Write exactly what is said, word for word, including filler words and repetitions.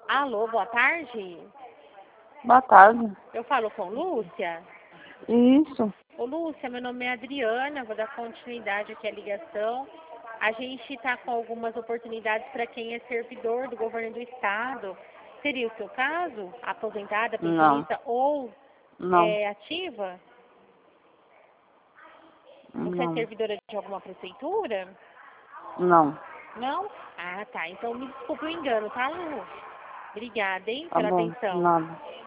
Alô, boa tarde. Boa tarde. Eu falo com Lúcia? Isso. Ô, Lúcia, meu nome é Adriana, vou dar continuidade aqui à ligação. A gente está com algumas oportunidades para quem é servidor do governo do estado. Seria o seu caso? Aposentada, pensionista ou Não. é, ativa? Você Não. é servidora de alguma prefeitura? Não. Não? Ah, tá. Então me desculpe o engano, tá, Lu? Obrigada, hein, Tá pela bom. atenção. Nada.